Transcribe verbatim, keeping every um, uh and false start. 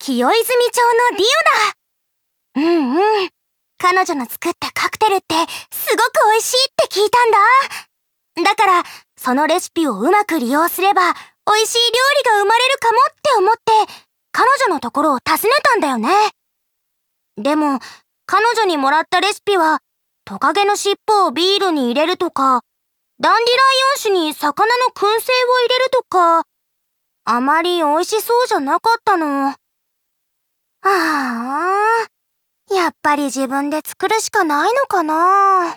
清泉町のディオだ。うんうん。彼女の作ったカクテルってすごく美味しいって聞いたんだ。だから、そのレシピをうまく利用すれば、美味しい料理が生まれるかもって思って、彼女のところを訪ねたんだよね。でも、彼女にもらったレシピは、トカゲの尻尾をビールに入れるとか、ダンディライオン酒に魚の燻製を入れるとか、あまり美味しそうじゃなかったの。ああ、やっぱり自分で作るしかないのかな。